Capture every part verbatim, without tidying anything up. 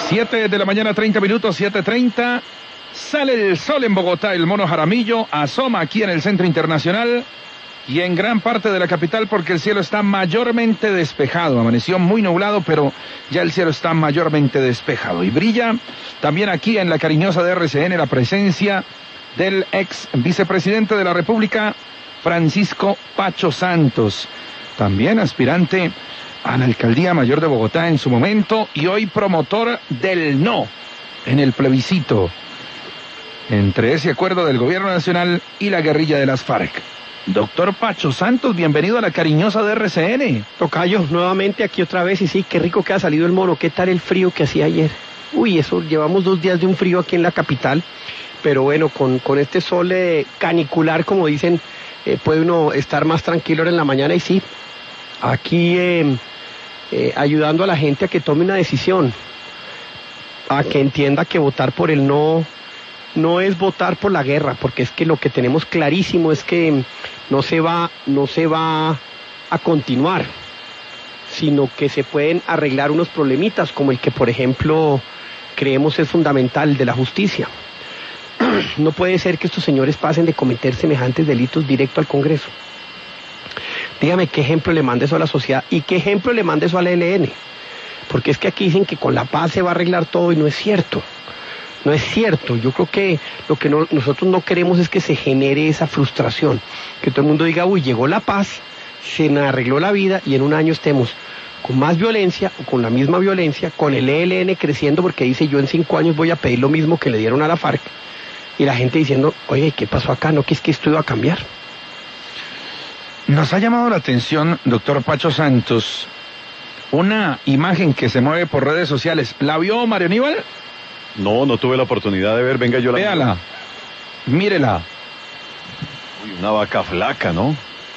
Siete de la mañana, treinta minutos, siete treinta. Sale el sol en Bogotá, el mono Jaramillo asoma aquí en el Centro Internacional y en gran parte de la capital porque el cielo está mayormente despejado. Amaneció muy nublado, pero ya el cielo está mayormente despejado. Y brilla también aquí en la cariñosa de R C N la presencia del ex vicepresidente de la República, Francisco Pacho Santos, también aspirante a la alcaldía mayor de Bogotá en su momento y hoy promotor del no en el plebiscito entre ese acuerdo del gobierno nacional y la guerrilla de las FARC. Doctor Pacho Santos, bienvenido a la cariñosa de R C N. Tocayo, nuevamente aquí otra vez, y sí, qué rico que ha salido el mono. ¿Qué tal el frío que hacía ayer? Uy, eso, llevamos dos días de un frío aquí en la capital, pero bueno, con, con este sol eh, canicular, como dicen, eh, puede uno estar más tranquilo en la mañana. Y sí, aquí eh, eh, ayudando a la gente a que tome una decisión, a que entienda que votar por el no no es votar por la guerra, porque es que lo que tenemos clarísimo es que no se va, no se va a continuar, sino que se pueden arreglar unos problemitas, como el que, por ejemplo, creemos es fundamental, de la justicia. No puede ser que estos señores pasen de cometer semejantes delitos directo al Congreso. Dígame qué ejemplo le manda eso a la sociedad y qué ejemplo le manda eso al E L N, porque es que aquí dicen que con la paz se va a arreglar todo y no es cierto. No es cierto. Yo creo que lo que no, nosotros no queremos es que se genere esa frustración, que todo el mundo diga, uy, llegó la paz, se me arregló la vida y en un año estemos con más violencia o con la misma violencia, con el E L N creciendo porque dice yo en cinco años voy a pedir lo mismo que le dieron a la FARC, y la gente diciendo, oye, ¿qué pasó acá? No, que es que esto iba a cambiar. Nos ha llamado la atención, doctor Pacho Santos, una imagen que se mueve por redes sociales. ¿La vio Mario Aníbal? No, no tuve la oportunidad de ver, venga yo la... Véala, mírela. Uy, una vaca flaca, ¿no?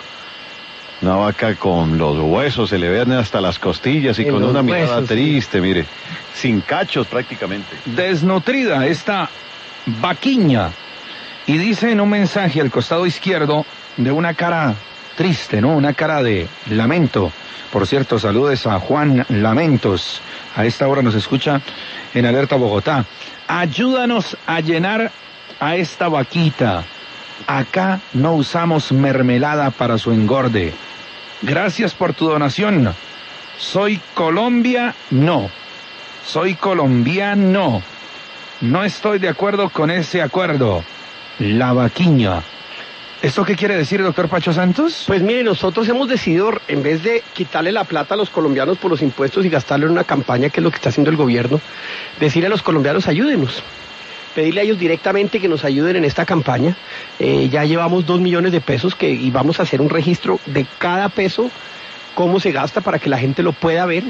Una vaca con los huesos, se le ven hasta las costillas y en con una mirada huesos, triste, sí. Mire, sin cachos prácticamente. Desnutrida esta vaquiña, y dice en un mensaje al costado izquierdo de una cara triste, ¿no? Una cara de lamento. Por cierto, saludes a Juan Lamentos. A esta hora nos escucha en Alerta Bogotá. Ayúdanos a llenar a esta vaquita. Acá no usamos mermelada para su engorde. Gracias por tu donación. Soy Colombia, no. Soy colombiano. No estoy de acuerdo con ese acuerdo. La vaquiña. ¿Esto qué quiere decir, doctor Pacho Santos? Pues mire, nosotros hemos decidido, en vez de quitarle la plata a los colombianos por los impuestos y gastarlo en una campaña, que es lo que está haciendo el gobierno, decirle a los colombianos, ayúdenos. Pedirle a ellos directamente que nos ayuden en esta campaña. Eh, ya llevamos dos millones de pesos que, y vamos a hacer un registro de cada peso, cómo se gasta para que la gente lo pueda ver.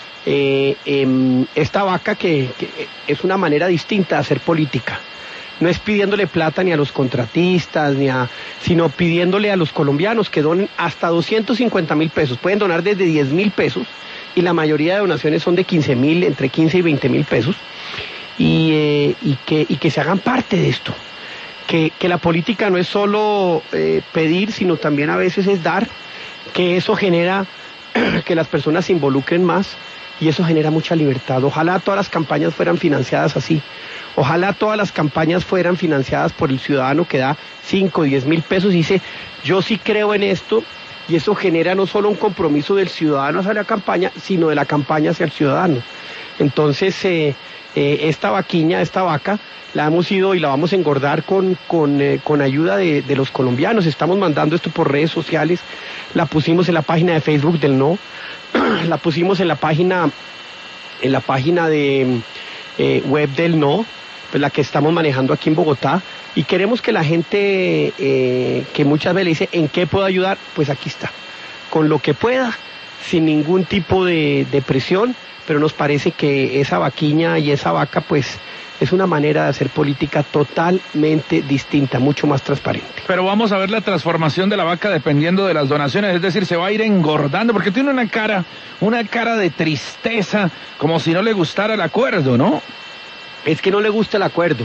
Eh, eh, esta vaca que, que es una manera distinta de hacer política. No es pidiéndole plata ni a los contratistas, ni a, sino pidiéndole a los colombianos que donen hasta doscientos cincuenta mil pesos. Pueden donar desde diez mil pesos y la mayoría de donaciones son de quince mil, entre quince y veinte mil pesos. Y, eh, y, que, y que se hagan parte de esto. Que, que la política no es solo eh, pedir, sino también a veces es dar, que eso genera que las personas se involucren más y eso genera mucha libertad. Ojalá todas las campañas fueran financiadas así. Ojalá todas las campañas fueran financiadas por el ciudadano que da cinco, diez mil pesos y dice, yo sí creo en esto, y eso genera no solo un compromiso del ciudadano hacia la campaña, sino de la campaña hacia el ciudadano. Entonces, eh, eh, esta vaquiña, esta vaca, la hemos ido y la vamos a engordar con, con, eh, con ayuda de, de los colombianos. Estamos mandando esto por redes sociales, la pusimos en la página de Facebook del No, la pusimos en la página, en la página de eh, web del No, pues la que estamos manejando aquí en Bogotá, y queremos que la gente eh, que muchas veces le dice, ¿en qué puedo ayudar? Pues aquí está, con lo que pueda, sin ningún tipo de, de presión, pero nos parece que esa vaquiña y esa vaca, pues, es una manera de hacer política totalmente distinta, mucho más transparente. Pero vamos a ver la transformación de la vaca dependiendo de las donaciones, es decir, se va a ir engordando, porque tiene una cara, una cara de tristeza, como si no le gustara el acuerdo, ¿no? Es que no le gusta el acuerdo.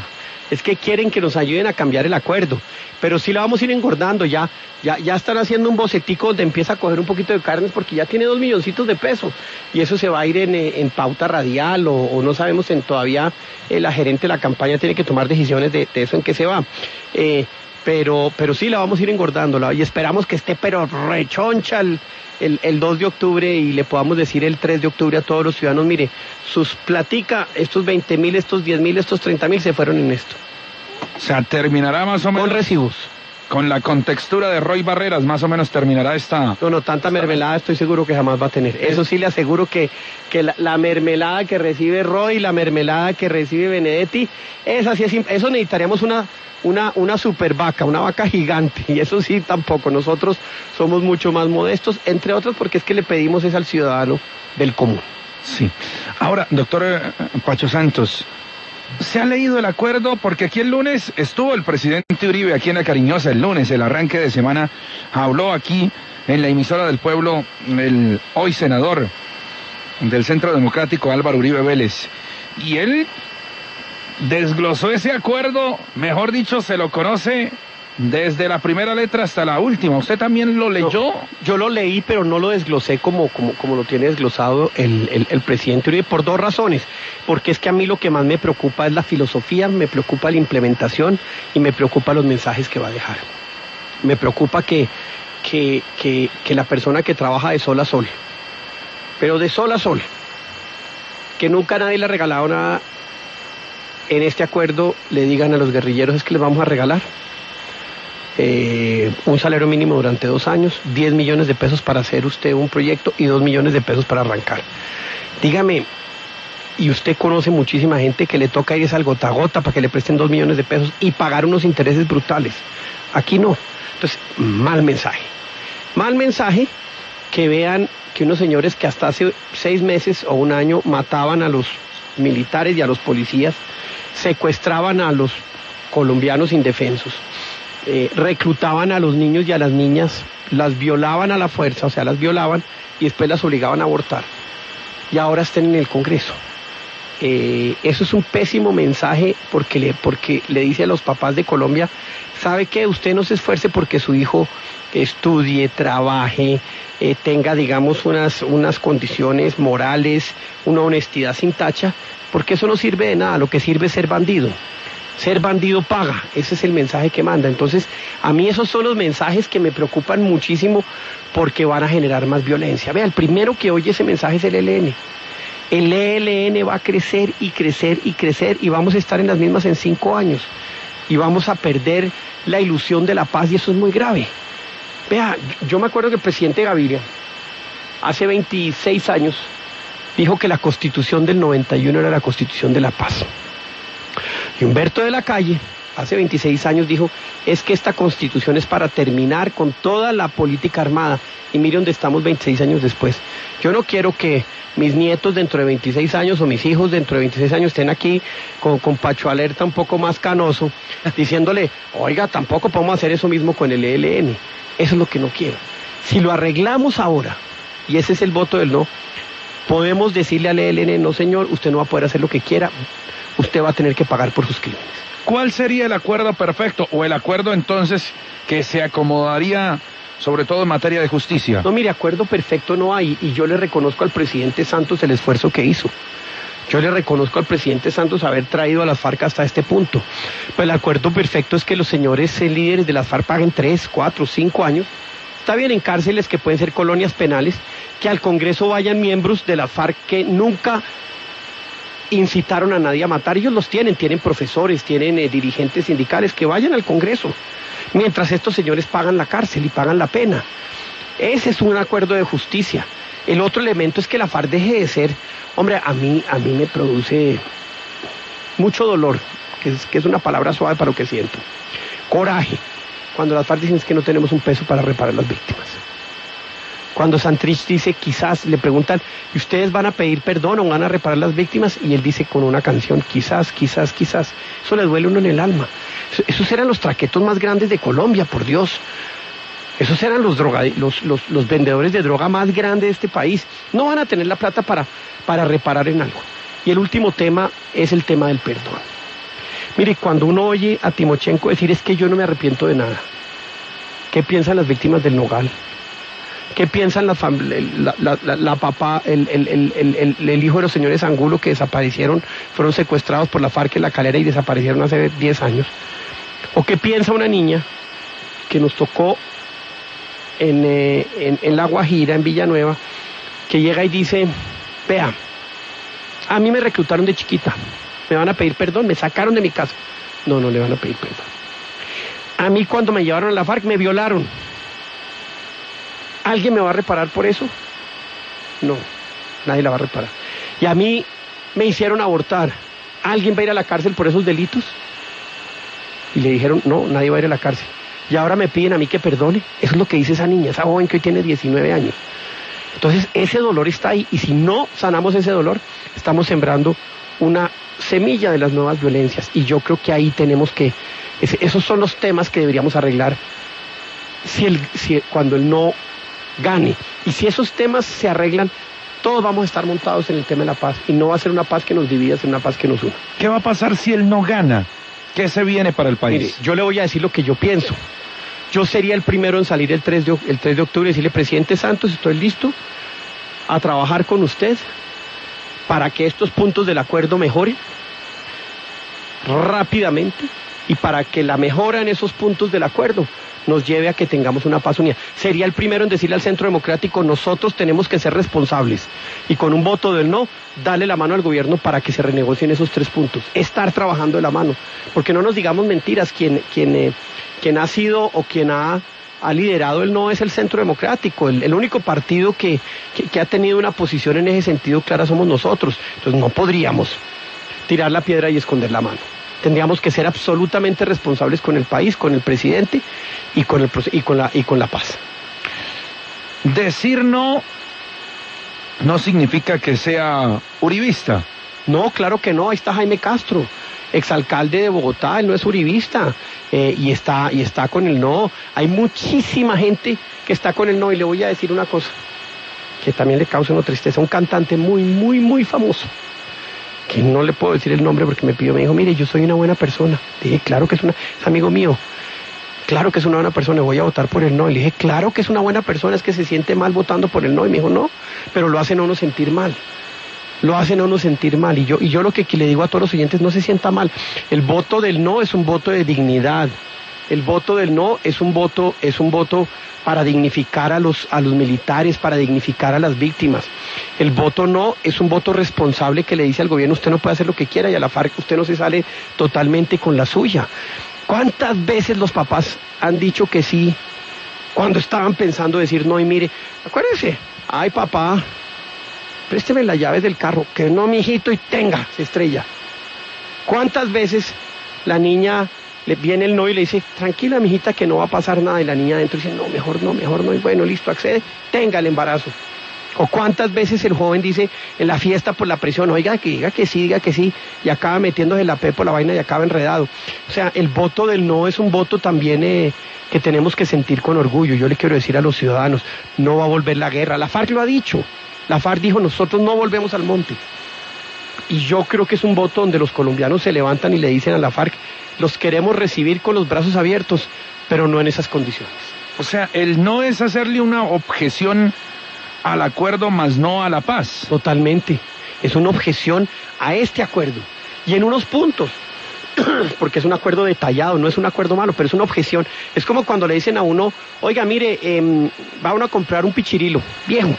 es que quieren que nos ayuden a cambiar el acuerdo, pero sí la vamos a ir engordando, ya, ya, ya están haciendo un bocetico donde empieza a coger un poquito de carnes porque ya tiene dos milloncitos de pesos, y eso se va a ir en, en pauta radial, o, o no sabemos en todavía, eh, la gerente de la campaña tiene que tomar decisiones de, de eso en qué se va, eh, pero, pero sí la vamos a ir engordando, la, y esperamos que esté pero rechoncha el, el, el dos de octubre y le podamos decir el tres de octubre a todos los ciudadanos, mire, sus platica, estos veinte mil, estos diez mil, estos treinta mil se fueron en esto. O sea, terminará más o menos... Con recibos. Con la contextura de Roy Barreras, más o menos terminará esta... No, no, tanta mermelada estoy seguro que jamás va a tener. Eso sí le aseguro que, que la, la mermelada que recibe Roy, la mermelada que recibe Benedetti, esa sí es, eso necesitaríamos una, una, una super vaca, una vaca gigante, y eso sí tampoco. Nosotros somos mucho más modestos, entre otros porque es que le pedimos es al ciudadano del común. Sí. Ahora, doctor Pacho Santos, ¿se ha leído el acuerdo? Porque aquí el lunes estuvo el presidente Uribe, aquí en La Cariñosa, el lunes, el arranque de semana, habló aquí en la emisora del pueblo el hoy senador del Centro Democrático, Álvaro Uribe Vélez, y él desglosó ese acuerdo, mejor dicho, se lo conoce desde la primera letra hasta la última. ¿Usted también lo leyó? No, yo lo leí, pero no lo desglosé como, como, como lo tiene desglosado el, el, el presidente Uribe, por dos razones. Porque es que a mí lo que más me preocupa es la filosofía, me preocupa la implementación y me preocupa los mensajes que va a dejar. Me preocupa que, que, que, que la persona que trabaja de sol a sol, pero de sol a sol, que nunca nadie le ha regalado nada, en este acuerdo le digan a los guerrilleros es que les vamos a regalar Eh, un salario mínimo durante dos años, diez millones de pesos para hacer usted un proyecto y dos millones de pesos para arrancar. Dígame, y usted conoce muchísima gente que le toca ir al gota a gota para que le presten dos millones de pesos y pagar unos intereses brutales. Aquí no. Entonces, mal mensaje. Mal mensaje que vean que unos señores que hasta hace seis meses o un año mataban a los militares y a los policías, secuestraban a los colombianos indefensos, Eh, reclutaban a los niños y a las niñas, las violaban a la fuerza, o sea, las violaban y después las obligaban a abortar. Y ahora están en el Congreso. Eh, eso es un pésimo mensaje porque le, porque le dice a los papás de Colombia, ¿sabe qué? Usted no se esfuerce porque su hijo estudie, trabaje, eh, tenga, digamos, unas, unas condiciones morales, una honestidad sin tacha, porque eso no sirve de nada, lo que sirve es ser bandido. Ser bandido paga, ese es el mensaje que manda. Entonces, a mí esos son los mensajes que me preocupan muchísimo porque van a generar más violencia. Vea, el primero que oye ese mensaje es el E L N. El E L N va a crecer y crecer y crecer y vamos a estar en las mismas en cinco años. Y vamos a perder la ilusión de la paz y eso es muy grave. Vea, yo me acuerdo que el presidente Gaviria, hace veintiséis años, dijo que la Constitución del noventa y uno era la Constitución de la paz. Y Humberto de la Calle, hace veintiséis años, dijo, es que esta Constitución es para terminar con toda la política armada. Y mire dónde estamos veintiséis años después. Yo no quiero que mis nietos dentro de veintiséis años o mis hijos dentro de veintiséis años estén aquí con, con Pacho Alerta un poco más canoso, diciéndole, oiga, tampoco podemos hacer eso mismo con el E L N. Eso es lo que no quiero. Si lo arreglamos ahora, y ese es el voto del no, podemos decirle al E L N, no señor, usted no va a poder hacer lo que quiera, usted va a tener que pagar por sus crímenes. ¿Cuál sería el acuerdo perfecto o el acuerdo entonces que se acomodaría sobre todo en materia de justicia? No, mire, acuerdo perfecto no hay y yo le reconozco al presidente Santos el esfuerzo que hizo. Yo le reconozco al presidente Santos haber traído a las FARC hasta este punto. Pero el acuerdo perfecto es que los señores líderes de las FARC paguen tres, cuatro, cinco años. Está bien en cárceles que pueden ser colonias penales, que al Congreso vayan miembros de las FARC que nunca incitaron a nadie a matar. Ellos los tienen, tienen profesores, tienen eh, dirigentes sindicales, que vayan al Congreso, mientras estos señores pagan la cárcel y pagan la pena. Ese es un acuerdo de justicia. El otro elemento es que la FARC deje de ser, hombre, a mí, a mí me produce mucho dolor, que es, que es una palabra suave para lo que siento, coraje, cuando las FARC dicen es que no tenemos un peso para reparar las víctimas. Cuando Santrich dice, quizás, le preguntan, ¿y ustedes van a pedir perdón o van a reparar las víctimas? Y él dice con una canción, quizás, quizás, quizás. Eso le duele a uno en el alma. Esos eran los traquetos más grandes de Colombia, por Dios. Esos eran los, droga, los, los, los vendedores de droga más grandes de este país. No van a tener la plata para, para reparar en algo. Y el último tema es el tema del perdón. Mire, cuando uno oye a Timochenko decir es que yo no me arrepiento de nada, ¿qué piensan las víctimas del Nogal? ¿Qué piensan la, la, la, la, la papá, el, el, el, el, el, el hijo de los señores Angulo que desaparecieron, fueron secuestrados por la FARC en La Calera y desaparecieron hace diez años? ¿O qué piensa una niña que nos tocó en, eh, en, en La Guajira, en Villanueva, que llega y dice, vea, a mí me reclutaron de chiquita, me van a pedir perdón, me sacaron de mi casa? No, no le van a pedir perdón. A mí cuando me llevaron a la FARC me violaron. ¿Alguien me va a reparar por eso? No, nadie la va a reparar. Y a mí me hicieron abortar. ¿Alguien va a ir a la cárcel por esos delitos? Y le dijeron, no, nadie va a ir a la cárcel. Y ahora me piden a mí que perdone. Eso es lo que dice esa niña, esa joven que hoy tiene diecinueve años. Entonces ese dolor está ahí, y si no sanamos ese dolor, estamos sembrando una semilla de las nuevas violencias. Y yo creo que ahí tenemos que, ese, esos son los temas que deberíamos arreglar si el, si, cuando el no gane. Y si esos temas se arreglan, todos vamos a estar montados en el tema de la paz, y no va a ser una paz que nos divida, sino una paz que nos una. ¿Qué va a pasar si él no gana? ¿Qué se viene para el país? Mire, yo le voy a decir lo que yo pienso. Yo sería el primero en salir el tres de, el tres de octubre y decirle, presidente Santos, estoy listo a trabajar con usted para que estos puntos del acuerdo mejoren rápidamente, y para que la mejora en esos puntos del acuerdo nos lleve a que tengamos una paz unida. Sería el primero en decirle al Centro Democrático, nosotros tenemos que ser responsables, y con un voto del no, darle la mano al gobierno para que se renegocien esos tres puntos. Estar trabajando de la mano, porque no nos digamos mentiras, quien, quien, eh, quien ha sido o quien ha, ha liderado el no es el Centro Democrático. El, el único partido que, que, que ha tenido una posición en ese sentido clara somos nosotros. Entonces no podríamos tirar la piedra y esconder la mano. Tendríamos que ser absolutamente responsables con el país, con el presidente y con, el, y con, la, y con la paz. Decir no no significa que sea uribista. No, claro que no. Ahí está Jaime Castro, exalcalde de Bogotá, él no es uribista, eh, y, está, y está con el no. Hay muchísima gente que está con el no, y le voy a decir una cosa que también le causa una tristeza. Un cantante muy, muy, muy famoso, que no le puedo decir el nombre porque me pidió, me dijo, mire, yo soy una buena persona. Le dije, claro que es una, es amigo mío, claro que es una buena persona, voy a votar por el no. Y le dije, claro que es una buena persona, es que se siente mal votando por el no. Y me dijo, no, pero lo hacen a uno sentir mal, lo hacen a uno sentir mal. Y yo, y yo lo que le digo a todos los oyentes, no se sienta mal. El voto del no es un voto de dignidad. El voto del no es un voto, es un voto para dignificar a los, a los militares, para dignificar a las víctimas. El voto no es un voto responsable que le dice al gobierno, usted no puede hacer lo que quiera, y a la FARC usted no se sale totalmente con la suya. ¿Cuántas veces los papás han dicho que sí cuando estaban pensando decir no? Y mire, acuérdese, ay papá, présteme las llaves del carro, que no, mijito, y tenga, se estrella. ¿Cuántas veces la niña le viene el no y le dice, tranquila mijita que no va a pasar nada, y la niña adentro dice, no, mejor no, mejor no, y bueno, listo, accede, tenga el embarazo? O cuántas veces el joven dice en la fiesta por la presión, oiga, que diga que sí, diga que sí, y acaba metiéndose la pe por la vaina y acaba enredado. O sea, el voto del no es un voto también eh, que tenemos que sentir con orgullo. Yo le quiero decir a los ciudadanos, no va a volver la guerra. La FARC lo ha dicho, la FARC dijo, nosotros no volvemos al monte. Y yo creo que es un voto donde los colombianos se levantan y le dicen a la FARC, los queremos recibir con los brazos abiertos, pero no en esas condiciones. O sea, el no es hacerle una objeción al acuerdo, más no a la paz. Totalmente. Es una objeción a este acuerdo. Y en unos puntos, porque es un acuerdo detallado, no es un acuerdo malo, pero es una objeción. Es como cuando le dicen a uno, oiga, mire, eh, va uno a comprar un pichirilo viejo,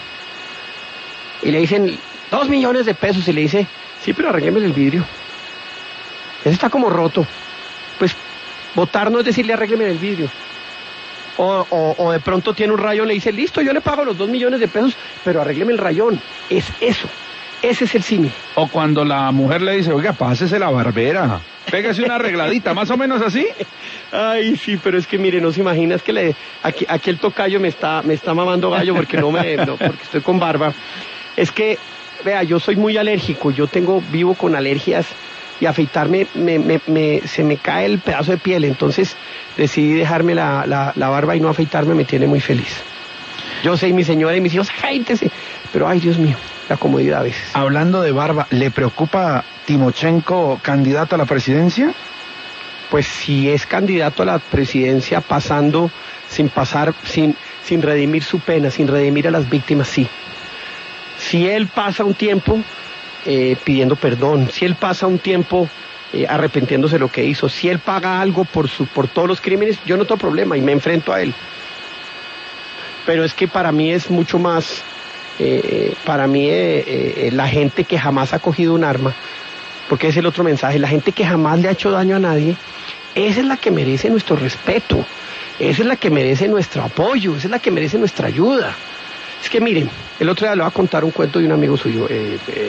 y le dicen dos millones de pesos, y le dice, sí, pero arrégleme el vidrio, ese está como roto. Pues votar no es decirle arrégleme el vidrio. O, o, o de pronto tiene un rayón, le dice, listo, yo le pago los dos millones de pesos, pero arrégleme el rayón. Es eso, ese es el símil. O cuando la mujer le dice, oiga, pásese la barbera, pégase una arregladita, más o menos así. Ay, sí, pero es que mire, no se imagina, es que le, aquí, aquí el tocayo me está, me está mamando gallo porque no me, no, porque estoy con barba. Es que, vea, yo soy muy alérgico, yo tengo, vivo con alergias, y afeitarme, me, me, me, se me cae el pedazo de piel, entonces decidí dejarme la, la, la barba y no afeitarme, me tiene muy feliz. Yo sé, y mi señora y mis hijos, afeítese, pero ay, Dios mío, la comodidad a veces. Hablando de barba, ¿le preocupa Timochenko candidato a la presidencia? pues si es candidato a la presidencia pasando, sin pasar, sin, sin redimir su pena, sin redimir a las víctimas, sí. Si él pasa un tiempo eh, pidiendo perdón, si él pasa un tiempo eh, arrepintiéndose de lo que hizo, si él paga algo por, su, por todos los crímenes, yo no tengo problema y me enfrento a él. Pero es que para mí es mucho más, eh, para mí eh, eh, la gente que jamás ha cogido un arma, porque es el otro mensaje, la gente que jamás le ha hecho daño a nadie, esa es la que merece nuestro respeto, esa es la que merece nuestro apoyo, esa es la que merece nuestra ayuda. Es que miren, el otro día le voy a contar un cuento de un amigo suyo, eh, eh,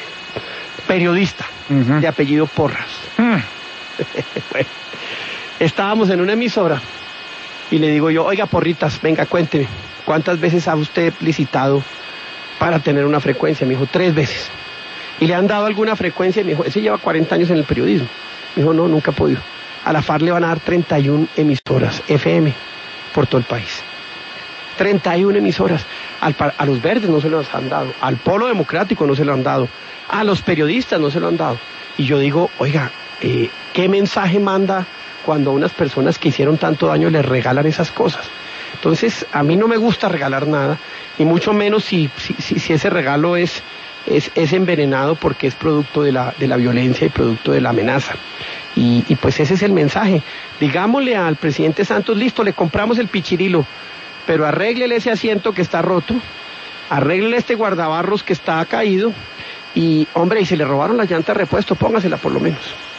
periodista, uh-huh. de apellido Porras. Uh. Bueno, estábamos en una emisora y le digo yo, oiga Porritas, venga cuénteme, ¿cuántas veces ha usted licitado para tener una frecuencia? Me dijo, tres veces. ¿Y le han dado alguna frecuencia? Me dijo, ese lleva cuarenta años en el periodismo. Me dijo, no, nunca ha podido. A la FARC le van a dar treinta y una emisoras F M por todo el país. treinta y una emisoras. Al, a los verdes no se las han dado, al Polo Democrático no se lo han dado, a los periodistas no se lo han dado. Y yo digo, oiga, eh, ¿qué mensaje manda cuando a unas personas que hicieron tanto daño les regalan esas cosas? Entonces, a mí no me gusta regalar nada, y mucho menos si, si, si, si ese regalo es, es, es envenenado porque es producto de la, de la violencia y producto de la amenaza. Y, y pues ese es el mensaje. Digámosle al presidente Santos, listo, le compramos el pichirilo, pero arréglele ese asiento que está roto, arréglele este guardabarros que está caído, y hombre, y si le robaron la llanta de repuesto, póngasela por lo menos.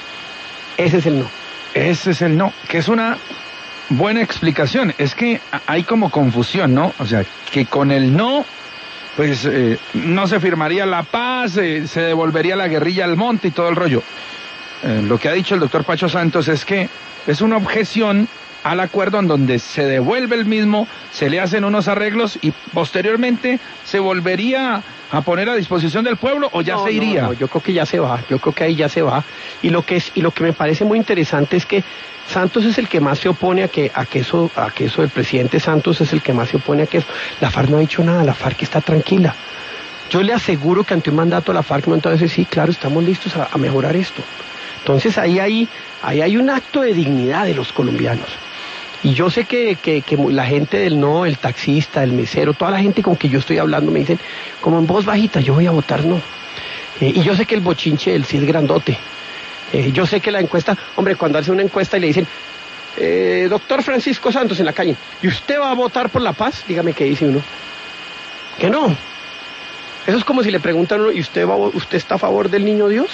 Ese es el no. Ese es el no, que es una buena explicación. Es que hay como confusión, ¿no? O sea, que con el no, pues eh, no se firmaría la paz, eh, se devolvería la guerrilla al monte y todo el rollo. Eh, lo que ha dicho el doctor Pacho Santos es que es una objeción al acuerdo en donde se devuelve el mismo, se le hacen unos arreglos y posteriormente se volvería a poner a disposición del pueblo, o ya no, se iría. No, no, yo creo que ya se va, yo creo que ahí ya se va. Y lo que es, y lo que me parece muy interesante es que Santos es el que más se opone a que, a que eso, a que eso, el presidente Santos es el que más se opone a que eso. La FARC no ha dicho nada, la FARC está tranquila. Yo le aseguro que ante un mandato a la FARC no entonces sí, claro, estamos listos a, a mejorar esto. Entonces ahí hay, ahí hay un acto de dignidad de los colombianos. Y yo sé que, que, que la gente del no, el taxista, el mesero, toda la gente con que yo estoy hablando me dicen, como en voz bajita, yo voy a votar no. Eh, y yo sé que el bochinche, el sí es grandote. Eh, yo sé que la encuesta, hombre, cuando hace una encuesta y le dicen, eh, doctor Francisco Santos en la calle, ¿y usted va a votar por la paz? Dígame qué dice uno. Que no. Eso es como si le preguntan a uno, ¿y usted, va, usted está a favor del niño Dios?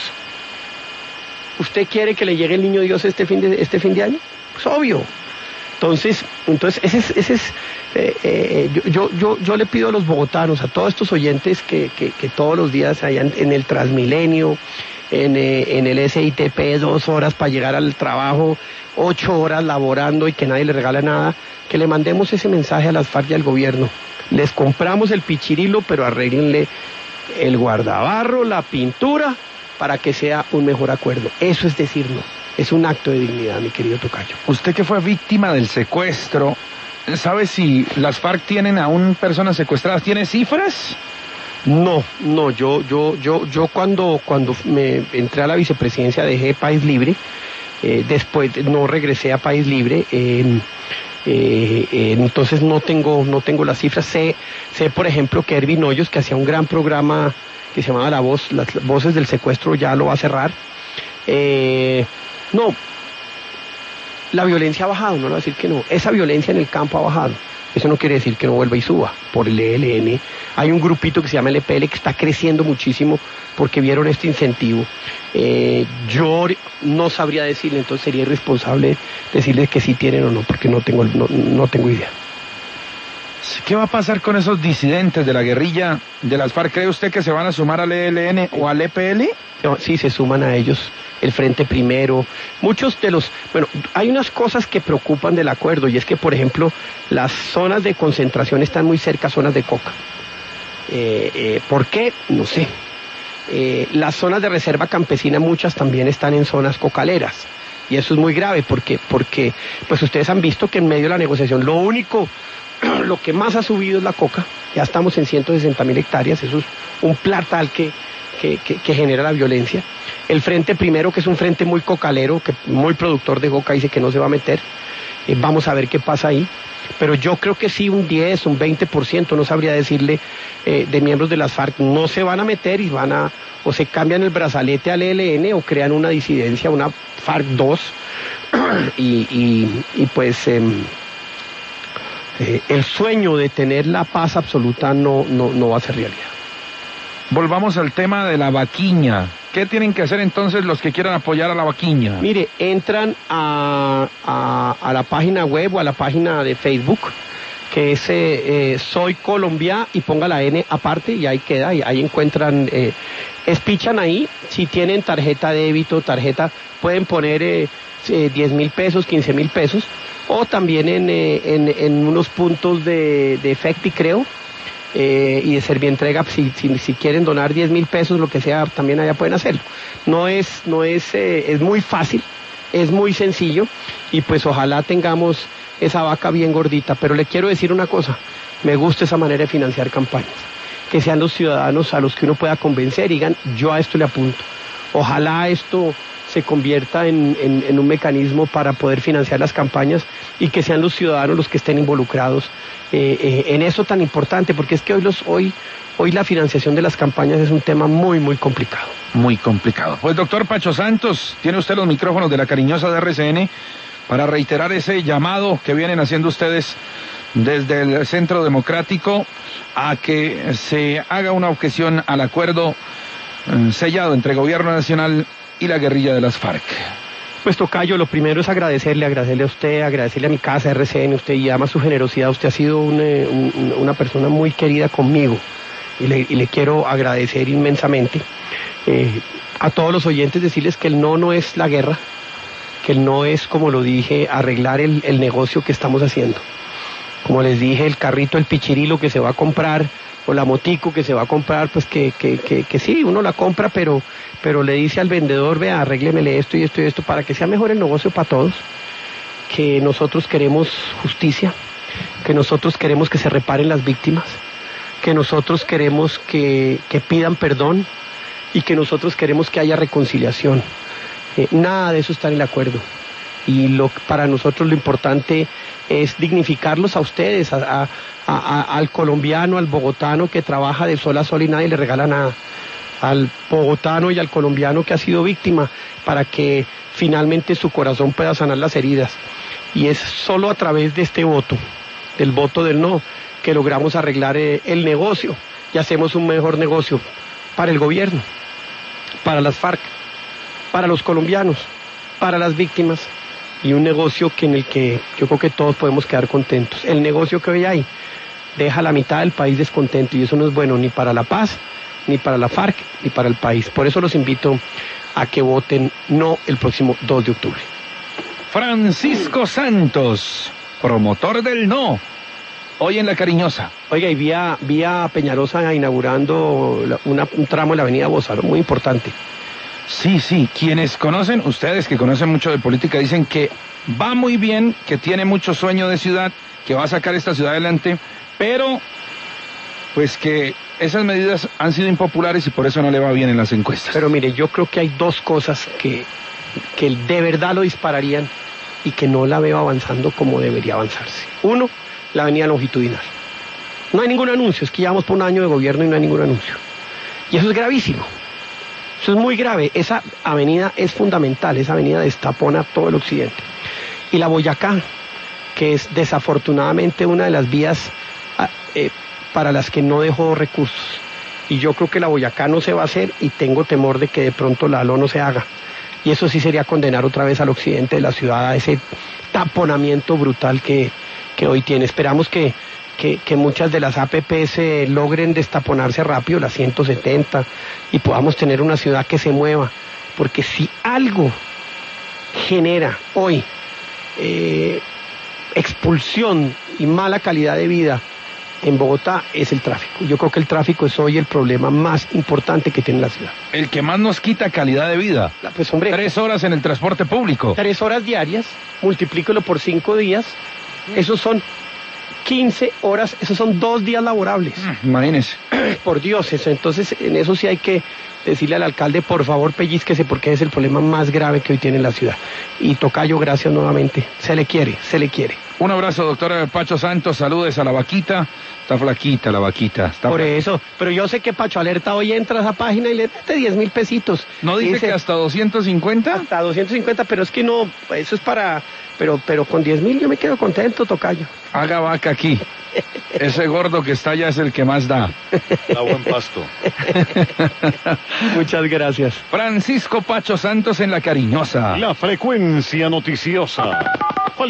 ¿Usted quiere que le llegue el niño Dios este fin de, este fin de año? Pues obvio. Entonces, entonces ese es, ese es eh, eh, yo, yo, yo, yo le pido a los bogotanos, a todos estos oyentes que, que, que todos los días hayan en el Transmilenio, en, eh, en el S I T P, dos horas para llegar al trabajo, ocho horas laborando y que nadie le regala nada, que le mandemos ese mensaje a las FARC y al gobierno. Les compramos el pichirilo, pero arréglenle el guardabarro, la pintura, para que sea un mejor acuerdo. Eso es decir no. Es un acto de dignidad, mi querido tocayo. Usted que fue víctima del secuestro, ¿sabe si las FARC tienen aún personas secuestradas? ¿Tiene cifras? No, no, yo, yo, yo, yo cuando, cuando me entré a la vicepresidencia dejé País Libre, eh, después no regresé a País Libre, eh, eh, eh, entonces no tengo, no tengo las cifras. Sé, sé por ejemplo que Ervin Hoyos, que hacía un gran programa que se llamaba La Voz, las voces del secuestro, ya lo va a cerrar. Eh, No, la violencia ha bajado, no le voy a decir que no. Esa violencia en el campo ha bajado. Eso no quiere decir que no vuelva y suba. Por el E L N hay un grupito que se llama L P L que está creciendo muchísimo porque vieron este incentivo. Eh, yo no sabría decirle, entonces sería irresponsable decirles que sí tienen o no, porque no tengo, no, no tengo idea. ¿Qué va a pasar con esos disidentes de la guerrilla de las FARC? ¿Cree usted que se van a sumar al E L N o al E P L? Sí, se suman a ellos. El Frente Primero, muchos de los, bueno, hay unas cosas que preocupan del acuerdo, y es que, por ejemplo, las zonas de concentración están muy cerca a zonas de coca. Eh, eh, ¿Por qué? No sé. Eh, las zonas de reserva campesina, muchas también están en zonas cocaleras, y eso es muy grave, porque, porque pues ustedes han visto que en medio de la negociación, lo único, lo que más ha subido es la coca, ya estamos en ciento sesenta mil hectáreas, eso es un platal que, que, que, que genera la violencia. El Frente Primero, que es un frente muy cocalero, que muy productor de coca, dice que no se va a meter. Eh, vamos a ver qué pasa ahí. Pero yo creo que sí, un diez, un veinte por ciento, no sabría decirle, eh, de miembros de las FARC no se van a meter y van a, o se cambian el brazalete al E L N o crean una disidencia, una FARC dos, y, y, y pues eh, eh, el sueño de tener la paz absoluta no, no, no va a ser realidad. Volvamos al tema de la vaquiña. ¿Qué tienen que hacer entonces los que quieran apoyar a la vaquiña? Mire, entran a, a, a la página web o a la página de Facebook, que es eh, eh, Soy Colombia, y ponga la N aparte y ahí queda, y ahí encuentran, eh, espichan ahí, si tienen tarjeta débito, tarjeta, pueden poner eh, eh, diez mil pesos, quince mil pesos, o también en, eh, en, en unos puntos de, de Efecti, creo, Eh, y de Servientrega, si, si, si quieren donar diez mil pesos, lo que sea, también allá pueden hacerlo. No es, no es, eh, es muy fácil, es muy sencillo, y pues ojalá tengamos esa vaca bien gordita. Pero le quiero decir una cosa, me gusta esa manera de financiar campañas, que sean los ciudadanos a los que uno pueda convencer y digan, yo a esto le apunto. Ojalá esto se convierta en, en, en un mecanismo para poder financiar las campañas, y que sean los ciudadanos los que estén involucrados eh, eh, en eso tan importante, porque es que hoy, los, hoy, hoy la financiación de las campañas es un tema muy, muy complicado. Muy complicado. Pues doctor Pacho Santos, tiene usted los micrófonos de la cariñosa de R C N para reiterar ese llamado que vienen haciendo ustedes desde el Centro Democrático a que se haga una objeción al acuerdo eh, sellado entre Gobierno Nacional y la guerrilla de las FARC. Pues tocayo, lo primero es agradecerle, agradecerle a usted, agradecerle a mi casa, R C N, usted, y además su generosidad. Usted ha sido un, un, una persona muy querida conmigo, y le, y le quiero agradecer inmensamente. Eh, a todos los oyentes decirles que el no no es la guerra, que el no es, como lo dije, arreglar el, el negocio que estamos haciendo. Como les dije, el carrito, el pichirilo que se va a comprar, o la motico que se va a comprar, pues que, que, que, que sí, uno la compra, pero, pero le dice al vendedor, vea, arréglemele esto y esto y esto, para que sea mejor el negocio para todos, que nosotros queremos justicia, que nosotros queremos que se reparen las víctimas, que nosotros queremos que, que pidan perdón, y que nosotros queremos que haya reconciliación. Eh, nada de eso está en el acuerdo. Y lo, para nosotros lo importante es dignificarlos a ustedes, a, a, a, al colombiano, al bogotano que trabaja de sol a sol y nadie le regala nada, al bogotano y al colombiano que ha sido víctima, para que finalmente su corazón pueda sanar las heridas. Y es solo a través de este voto, del voto del no, que logramos arreglar eh, el negocio, y hacemos un mejor negocio para el gobierno, para las FARC, para los colombianos, para las víctimas, y un negocio que en el que yo creo que todos podemos quedar contentos. El negocio que hoy hay deja la mitad del país descontento, y eso no es bueno ni para la paz, ni para la FARC, ni para el país. Por eso los invito a que voten no el próximo dos de octubre. Francisco Santos, promotor del no, hoy en La Cariñosa. Oiga, y vi a, vi a Peñarosa inaugurando la, una, un tramo de la avenida Bozaro, muy importante. Sí, sí, quienes conocen, ustedes que conocen mucho de política, dicen que va muy bien, que tiene mucho sueño de ciudad, que va a sacar esta ciudad adelante, pero pues que esas medidas han sido impopulares y por eso no le va bien en las encuestas. Pero mire, yo creo que hay dos cosas que, que de verdad lo dispararían y que no la veo avanzando como debería avanzarse. Uno, la avenida longitudinal. No hay ningún anuncio, es que llevamos por un año de gobierno y no hay ningún anuncio. Y eso es gravísimo. Eso es muy grave. Esa avenida es fundamental, esa avenida destapona todo el occidente. Y la Boyacá, que es desafortunadamente una de las vías eh, para las que no dejó recursos. Y yo creo que la Boyacá no se va a hacer, y tengo temor de que de pronto la ALO no se haga. Y eso sí sería condenar otra vez al occidente de la ciudad a ese taponamiento brutal que, que hoy tiene. Esperamos que Que, que muchas de las A P P se logren destaponarse rápido, las ciento setenta, y podamos tener una ciudad que se mueva, porque si algo genera hoy eh, expulsión y mala calidad de vida en Bogotá es el tráfico. Yo creo que el tráfico es hoy el problema más importante que tiene la ciudad. El que más nos quita calidad de vida. Pues hombre, tres horas en el transporte público. Tres horas diarias, multiplícalo por cinco días, esos son quince horas, esos son dos días laborables. Imagínese. Por Dios, eso, entonces en eso sí hay que, decirle al alcalde, por favor, pellizquese, porque es el problema más grave que hoy tiene la ciudad. Y tocayo, gracias nuevamente. Se le quiere, se le quiere. Un abrazo, doctor Pacho Santos. Saludes a la vaquita. Está flaquita la vaquita. Está Por flaquita. eso, pero yo sé que Pacho Alerta hoy entra a esa página y le mete diez mil pesitos. ¿No dice, dice que hasta doscientos cincuenta? Hasta doscientos cincuenta, pero es que no, eso es para, pero, pero con diez mil yo me quedo contento, tocayo. Haga vaca aquí. Ese gordo que está allá es el que más da. Da buen pasto. Muchas gracias. Francisco Pacho Santos en La Cariñosa. La frecuencia noticiosa.